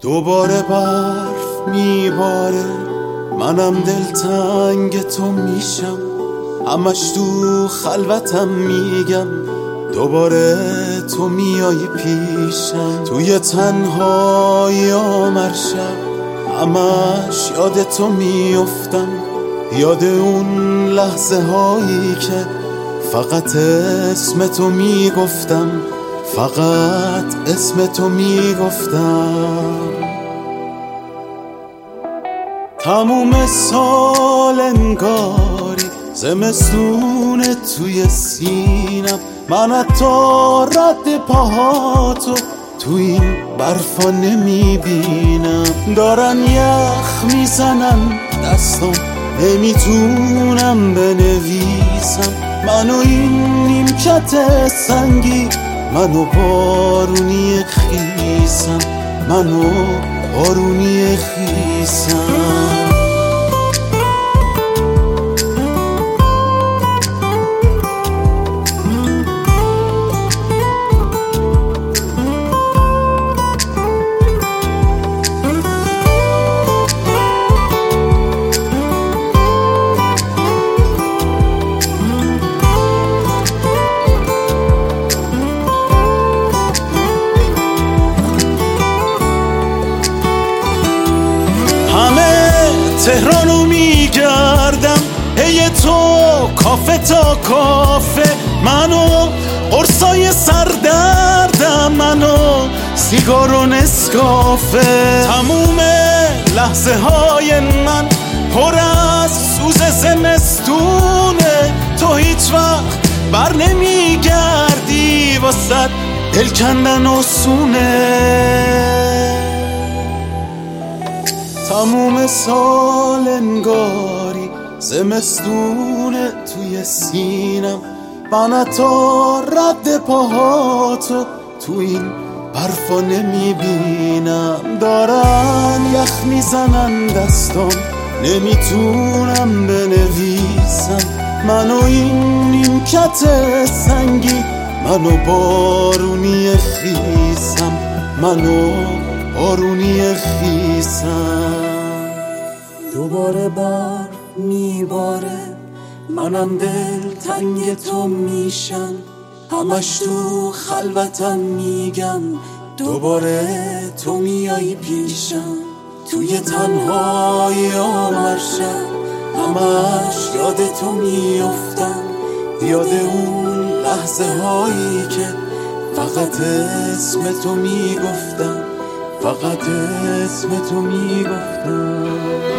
دوباره برف میباره، منم دلتنگ تو میشم، همش تو خلوتم میگم دوباره تو میای پیشم. توی تنهایی آمر شب همش یاد تو میافتم، یاد اون لحظه هایی که فقط اسم تو میگفتم، فقط اسم تو میگفتم. تموم سال انگاری زمستونه توی سینم، من حتی رد پاهاتو تو این برفا نمیبینم. دارن یخ میزنن دستم، نمیتونم بنویسم، منو این نیمکت سنگی، منو بارونی خیسم، منو بارونی خیسم. تهرانو میگردم هی تو کافه تا کافه، منو قرصای سردردم، منو سیگار و نسکافه. تموم لحظه های من پر از سوز زمستونه، تو هیچ وقت بر نمیگردی، واسه دل کندن آسونه. تموم سال انگاری زمستونه توی سینم، من حتی رد پاهاتو تو این برفا نمیبینم. دارن یخ میزنن دستم، نمیتونم بنویسم، منو این نیمکت سنگی، منو بارونی خیسم، منو بارونی خیسم. دوباره برف میباره، منم دلتنگ تو میشم، همش تو خلوتم میگم دوباره تو میای پیشم. توی تنهایی آمر شب همش یاد تو میافتم، یاد اون لحظه هایی که فقط اسم تو میگفتم، فقط اسم تو میگفتم.